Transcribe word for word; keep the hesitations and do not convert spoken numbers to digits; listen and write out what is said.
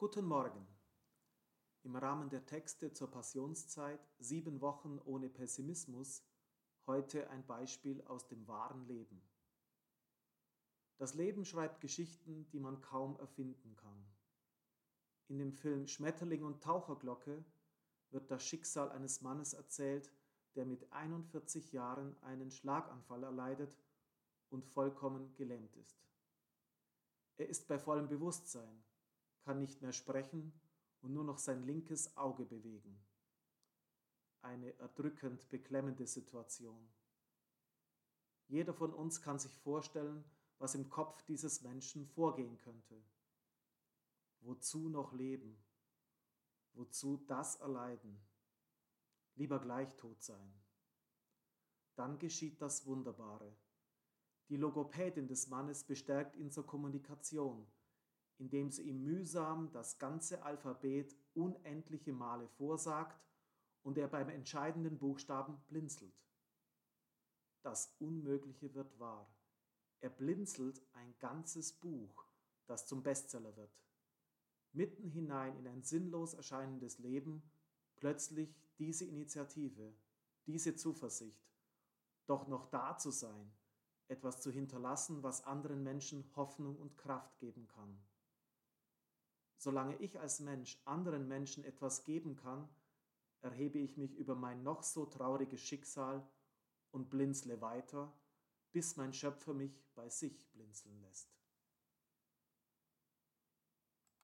Guten Morgen. Im Rahmen der Texte zur Passionszeit Sieben Wochen ohne Pessimismus heute ein Beispiel aus dem wahren Leben. Das Leben schreibt Geschichten, die man kaum erfinden kann. In dem Film Schmetterling und Taucherglocke wird das Schicksal eines Mannes erzählt, der mit einundvierzig Jahren einen Schlaganfall erleidet und vollkommen gelähmt ist. Er ist bei vollem Bewusstsein, kann nicht mehr sprechen und nur noch sein linkes Auge bewegen. Eine erdrückend beklemmende Situation. Jeder von uns kann sich vorstellen, was im Kopf dieses Menschen vorgehen könnte. Wozu noch leben? Wozu das erleiden? Lieber gleich tot sein. Dann geschieht das Wunderbare. Die Logopädin des Mannes bestärkt ihn zur Kommunikation, indem sie ihm mühsam das ganze Alphabet unendliche Male vorsagt und er beim entscheidenden Buchstaben blinzelt. Das Unmögliche wird wahr. Er blinzelt ein ganzes Buch, das zum Bestseller wird. Mitten hinein in ein sinnlos erscheinendes Leben plötzlich diese Initiative, diese Zuversicht, doch noch da zu sein, etwas zu hinterlassen, was anderen Menschen Hoffnung und Kraft geben kann. Solange ich als Mensch anderen Menschen etwas geben kann, erhebe ich mich über mein noch so trauriges Schicksal und blinzle weiter, bis mein Schöpfer mich bei sich blinzeln lässt.